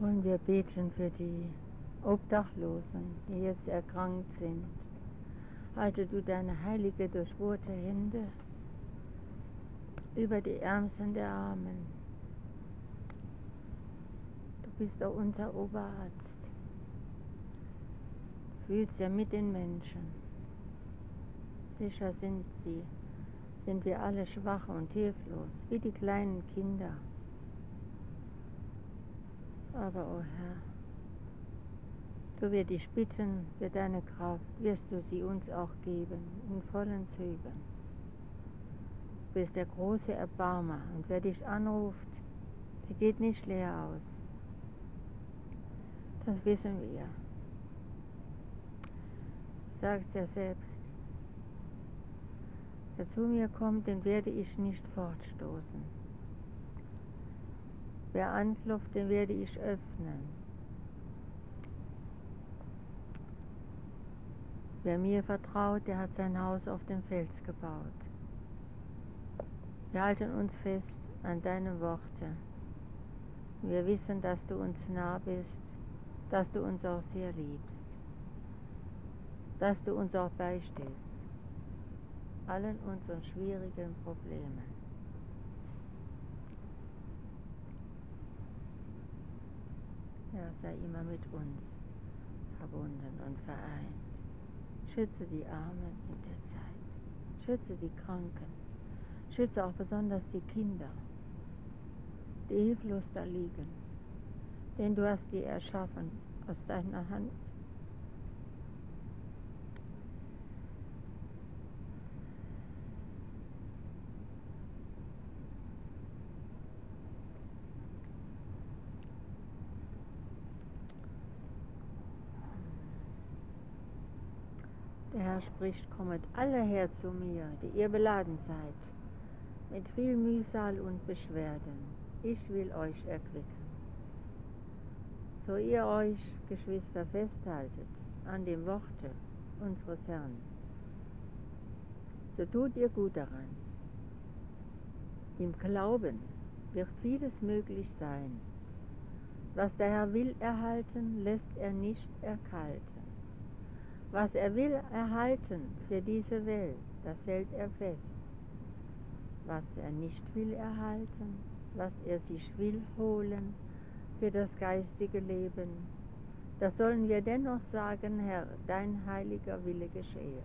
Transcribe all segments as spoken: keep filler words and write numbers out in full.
wollen wir beten für die Obdachlosen, die jetzt erkrankt sind. Halte du deine heilige, durchbohrte Hände über die Ärmsten der Armen. Du bist doch unser Oberarzt. Fühlst ja mit den Menschen. Sicher sind sie, sind wir alle schwach und hilflos, wie die kleinen Kinder. Aber, o oh Herr, du wirst dich bitten, für deine Kraft wirst du sie uns auch geben, in vollen Zügen. Du bist der große Erbarmer, und wer dich anruft, der geht nicht leer aus. Das wissen wir. Du sagst ja selbst, wer zu mir kommt, den werde ich nicht fortstoßen. Wer anklopft, den werde ich öffnen. Wer mir vertraut, der hat sein Haus auf dem Fels gebaut. Wir halten uns fest an deine Worte. Wir wissen, dass du uns nah bist, dass du uns auch sehr liebst, dass du uns auch beistehst, allen unseren schwierigen Problemen. Ja, sei immer mit uns verbunden und vereint. Schütze die Armen in der Zeit. Schütze die Kranken. Schütze auch besonders die Kinder, die hilflos da liegen. Denn du hast die erschaffen aus deiner Hand. Der Herr spricht, kommet alle her zu mir, die ihr beladen seid, mit viel Mühsal und Beschwerden. Ich will euch erquicken. So ihr euch, Geschwister, festhaltet an dem Worte unseres Herrn, so tut ihr gut daran. Im Glauben wird vieles möglich sein. Was der Herr will erhalten, lässt er nicht erkalten. Was er will erhalten für diese Welt, das hält er fest. Was er nicht will erhalten, was er sich will holen für das geistige Leben, das sollen wir dennoch sagen, Herr, dein heiliger Wille geschehe.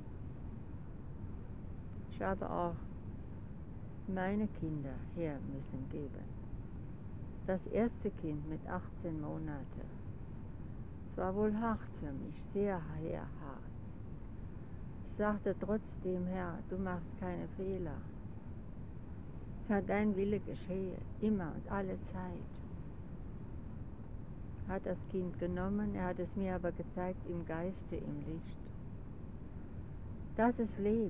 Ich habe auch meine Kinder her müssen geben. Das erste Kind mit achtzehn Monaten. Es war wohl hart für mich, sehr, sehr hart. Ich sagte trotzdem, Herr, du machst keine Fehler. Herr, dein Wille geschehe, immer und alle Zeit. Er hat das Kind genommen, er hat es mir aber gezeigt im Geiste, im Licht. Dass es lebt.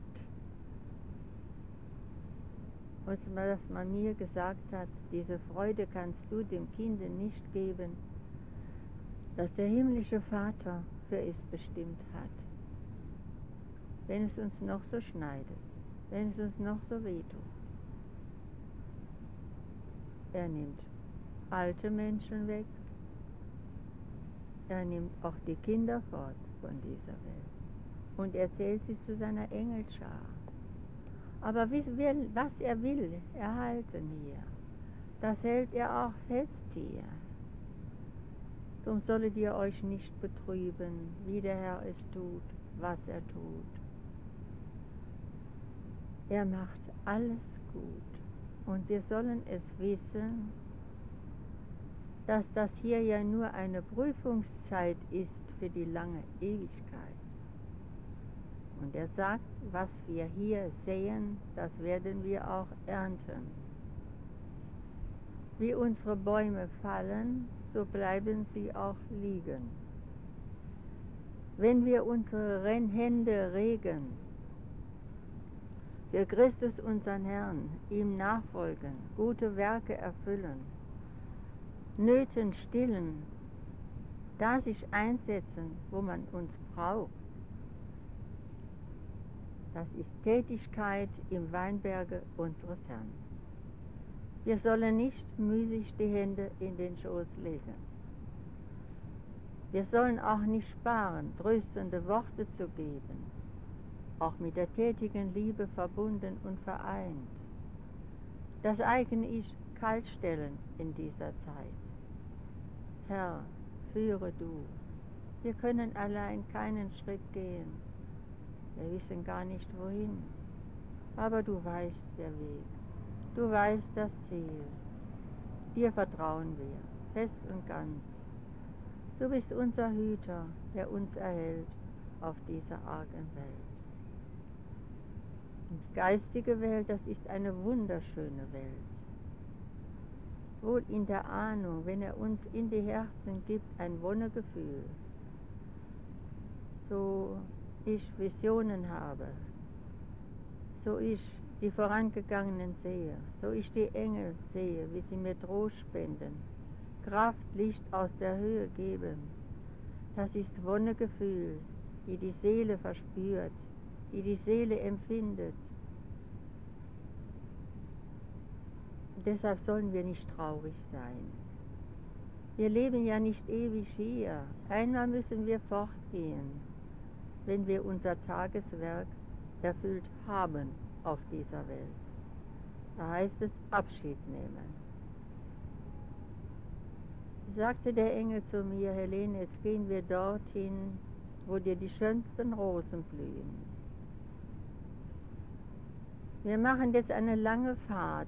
Und dass man mir gesagt hat, diese Freude kannst du dem Kinde nicht geben, dass der himmlische Vater für es bestimmt hat. Wenn es uns noch so schneidet, wenn es uns noch so wehtut. Er nimmt alte Menschen weg, er nimmt auch die Kinder fort von dieser Welt und er zählt sie zu seiner Engelschar. Aber was er will erhalten hier, das hält er auch fest hier. Drum solltet ihr euch nicht betrüben, wie der Herr es tut, was er tut. Er macht alles gut und wir sollen es wissen, dass das hier ja nur eine Prüfungszeit ist für die lange Ewigkeit. Und er sagt, was wir hier sehen, das werden wir auch ernten. Wie unsere Bäume fallen, so bleiben sie auch liegen. Wenn wir unsere Hände regen, für Christus unseren Herrn, ihm nachfolgen, gute Werke erfüllen, Nöten stillen, da sich einsetzen, wo man uns braucht, das ist Tätigkeit im Weinberge unseres Herrn. Wir sollen nicht müßig die Hände in den Schoß legen. Wir sollen auch nicht sparen, tröstende Worte zu geben, auch mit der tätigen Liebe verbunden und vereint. Das eigene Ich kalt stellen in dieser Zeit. Herr, führe du. Wir können allein keinen Schritt gehen. Wir wissen gar nicht wohin. Aber du weißt der Weg. Du weißt das Ziel. Dir vertrauen wir, fest und ganz. Du bist unser Hüter, der uns erhält auf dieser argen Welt. Und die geistige Welt, das ist eine wunderschöne Welt. Wohl in der Ahnung, wenn er uns in die Herzen gibt, ein Wonnegefühl, so ich Visionen habe, so ich die Vorangegangenen sehe, so ich die Engel sehe, wie sie mir Trost spenden, Kraft, Licht aus der Höhe geben. Das ist Wonnegefühl, die die Seele verspürt, die die Seele empfindet. Deshalb sollen wir nicht traurig sein. Wir leben ja nicht ewig hier. Einmal müssen wir fortgehen, wenn wir unser Tageswerk erfüllt haben auf dieser Welt. Da heißt es Abschied nehmen. Sagte der Engel zu mir, Helene, jetzt gehen wir dorthin, wo dir die schönsten Rosen blühen. Wir machen jetzt eine lange Fahrt,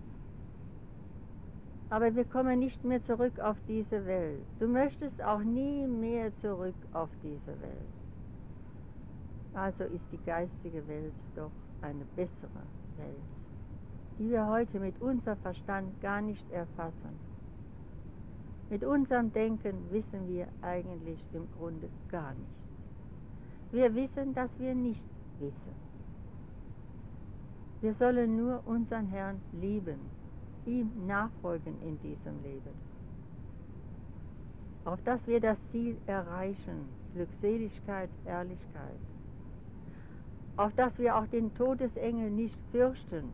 aber wir kommen nicht mehr zurück auf diese Welt. Du möchtest auch nie mehr zurück auf diese Welt. Also ist die geistige Welt doch eine bessere Welt, die wir heute mit unserem Verstand gar nicht erfassen. Mit unserem Denken wissen wir eigentlich im Grunde gar nichts. Wir wissen, dass wir nichts wissen. Wir sollen nur unseren Herrn lieben, ihm nachfolgen in diesem Leben. Auf dass wir das Ziel erreichen, Glückseligkeit, Ehrlichkeit. Auf dass wir auch den Todesengel nicht fürchten.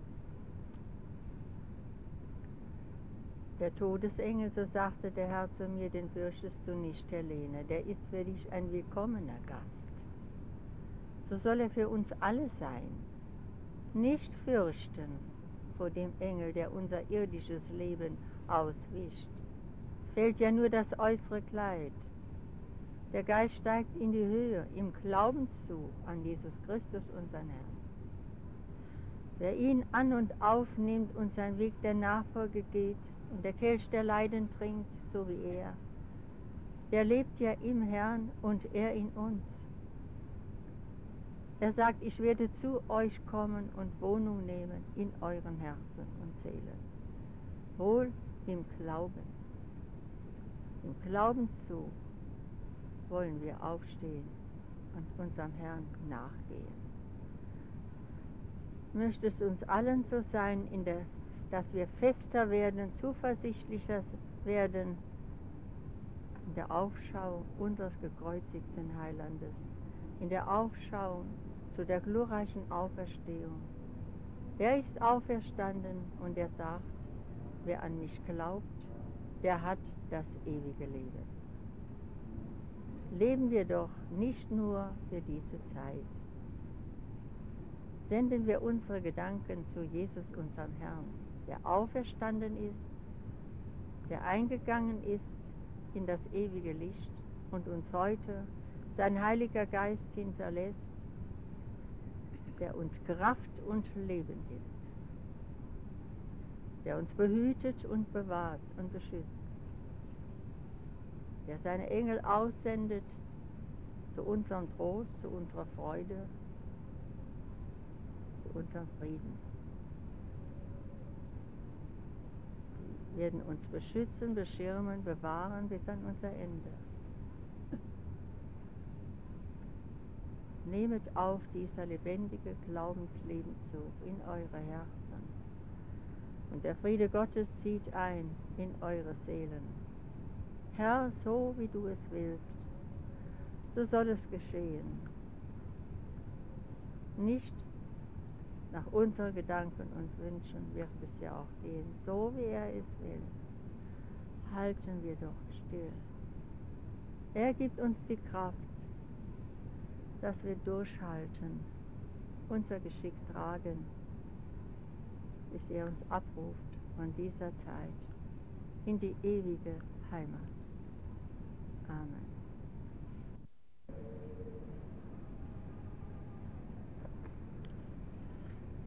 Der Todesengel, so sagte der Herr zu mir, den fürchtest du nicht, Helene, der ist für dich ein willkommener Gast. So soll er für uns alle sein. Nicht fürchten vor dem Engel, der unser irdisches Leben auswischt. Fällt ja nur das äußere Kleid. Der Geist steigt in die Höhe, im Glauben zu an Jesus Christus, unseren Herrn. Wer ihn an und aufnimmt und seinen Weg der Nachfolge geht und der Kelch der Leiden trinkt, so wie er, der lebt ja im Herrn und er in uns. Er sagt, ich werde zu euch kommen und Wohnung nehmen in euren Herzen und Seelen. Wohl im Glauben. Im Glauben zu wollen wir aufstehen und unserem Herrn nachgehen. Möchte es uns allen so sein, in der, dass wir fester werden, zuversichtlicher werden in der Aufschau unseres gekreuzigten Heilandes, in der Aufschau zu der glorreichen Auferstehung. Er ist auferstanden und er sagt, wer an mich glaubt, der hat das ewige Leben. Leben wir doch nicht nur für diese Zeit. Senden wir unsere Gedanken zu Jesus, unserem Herrn, der auferstanden ist, der eingegangen ist in das ewige Licht und uns heute sein Heiliger Geist hinterlässt, der uns Kraft und Leben gibt, der uns behütet und bewahrt und beschützt, der seine Engel aussendet zu unserem Trost, zu unserer Freude, zu unserem Frieden. Sie werden uns beschützen, beschirmen, bewahren bis an unser Ende. Nehmet auf dieser lebendige Glaubenslebenzug in eure Herzen. Und der Friede Gottes zieht ein in eure Seelen. Herr, so wie du es willst, so soll es geschehen. Nicht nach unseren Gedanken und Wünschen wird es ja auch gehen, so wie er es will. Halten wir doch still. Er gibt uns die Kraft, dass wir durchhalten, unser Geschick tragen, bis er uns abruft von dieser Zeit in die ewige Heimat. Amen.